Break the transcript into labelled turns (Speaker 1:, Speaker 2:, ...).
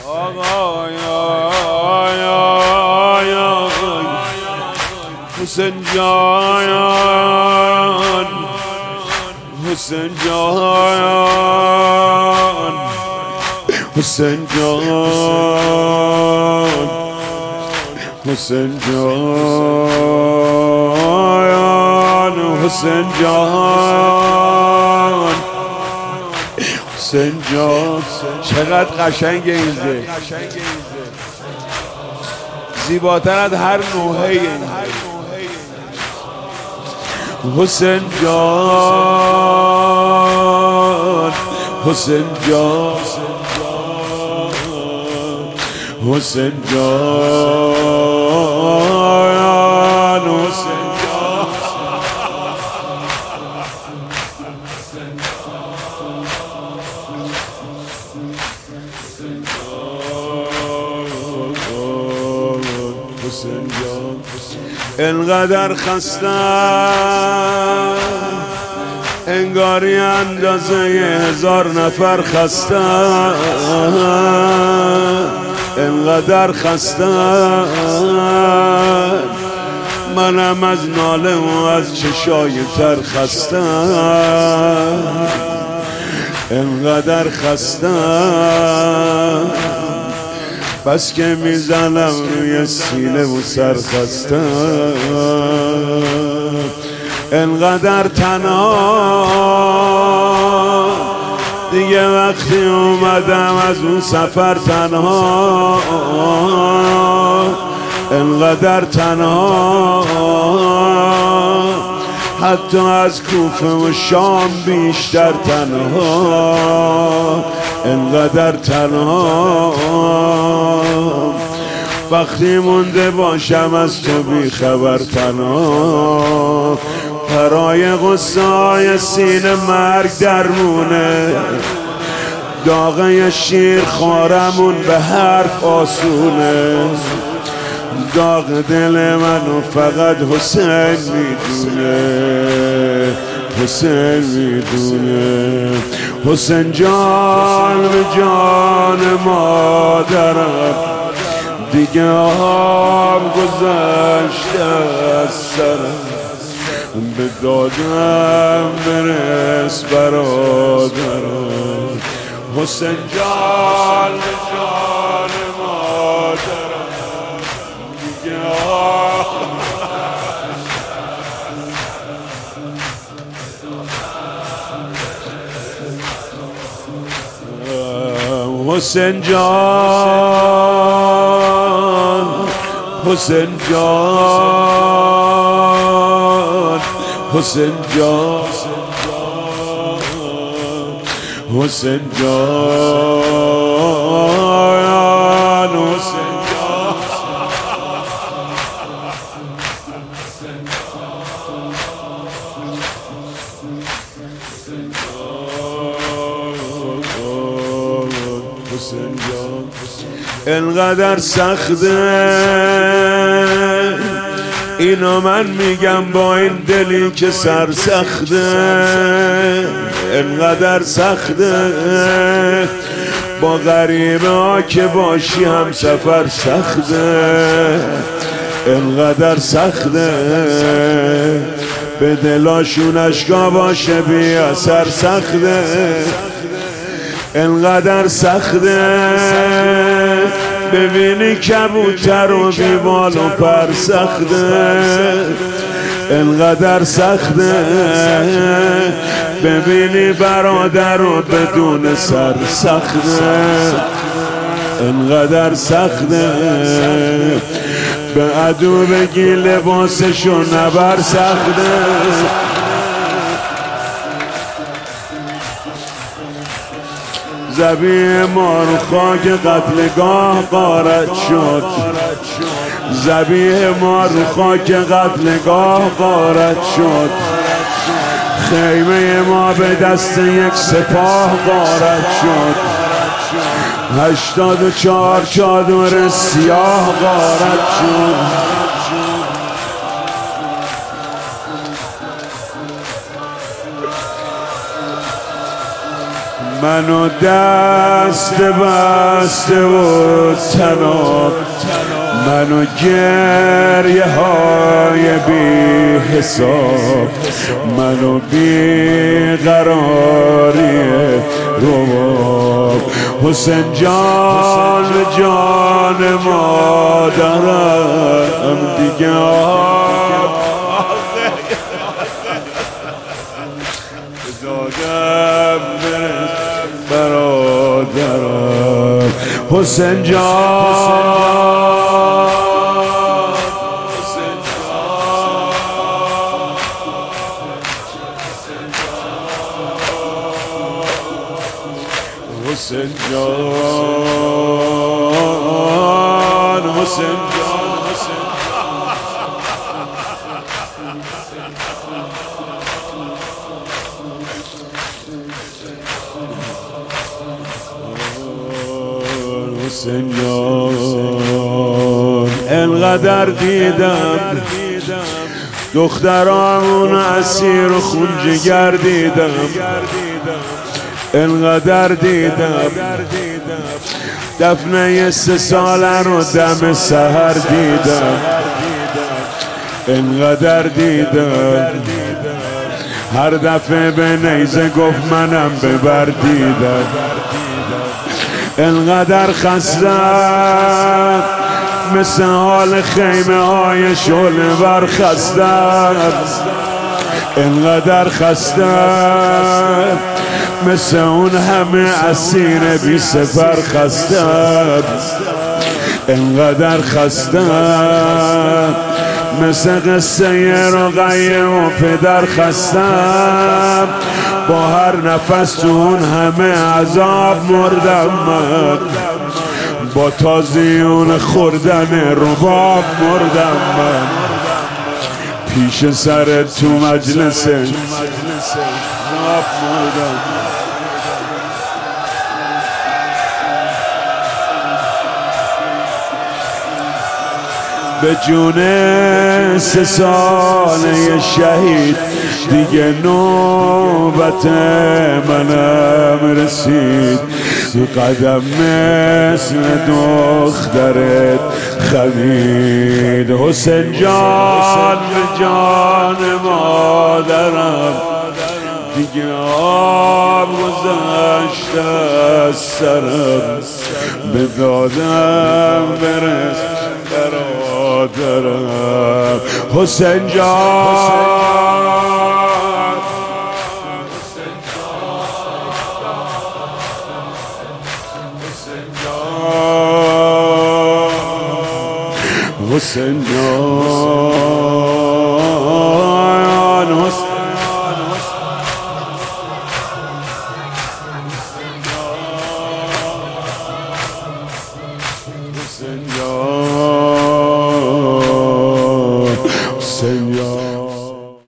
Speaker 1: آقا حسین جان، حسین جان، حسین جان، حسین جان، حسین جان، حسین جان. چقدر قشنگ این ذکر، زیباتر از هر نوحه این حسین جان، حسین جان، حسین جان، حسین جان. انقدر خستم انگاری اندازه 1000 نفر خستم، انقدر خستم منم از ناله و از چشای تر خستم، انقدر خستم بس که میزنم روی سینه و سر خستم، انقدر تنها دیگه وقتی اومدم از اون سفر تنها، انقدر تنها حتی از کوفه و شام بیشتر تنها، انقدر تنها وقتی مونده باشم از تو بی خبر تنها، برای غصه‌های سینه مرگ درمونه، داغه شیر خارمون به حرف آسونه، داغ دل منو فقط حسین میدونه، حسین میدونه. حسین جان به جان مادرم دیگه آب گذشته از سرم، به دادم برس برادرم. حسین جان به جان مادرم دیگه آب حسین جان، حسین جان، حسین جان، حسین جان، حسین جان. انقدر سخته اینو من میگم با این دلی که سرسخته، انقدر سخته با غریبه ها که باشی هم سفر سخته، انقدر سخته به دلاشون اشکا باشه بی اثر سخته، انقدر سخته ببینی کبوتر و بی بال و پر سخته، انقدر سخته ببینی برادر رو بدون سر سخته، انقدر سخته به عدو بگی لباسشو نبر سخته، ذبیح ما رو خاک قتلگاه غارت شد، ذبیح ما رو خاک قتلگاه غارت شد، خیمه ما به دست یک سپاه غارت شد، 84 چادر سیاه غارت شد، منو دست بسته و تناب، منو گریه های بی حساب، منو بی قراری رواب. حسین جان جان مادرم دیگه دادم برادرم. حسین جان حسین جان حسین جان حسین جان. انقدر دیدم دخترامون اسیر و خون جگر دیدم، انقدر دیدم دفنه 3 ساله رو دم سحر دیدم، انقدر دیدم هر دفعه به نیزه گفت منم ببر دیدم. انقدر خستم مثل حال خیمه های شعله ور خستم، انقدر خستم مثل اون همه اسیر بی سفر خستم، انقدر خستم مثل قصه رقیه و پدر خستم. با هر نفس تو اون همه عذاب مردم من، با تازیون خوردن رباب مردم من. پیش سر تو مجلس راب مردم. به جون 3 ساله شهید دیگه نوبت منم رسید. قدم مثل دخترت خمید. حسین جان جان مادرم دیگه آب گذشته از سرم، به دادم برس برادرم. حسین جان حسین جان حسین جان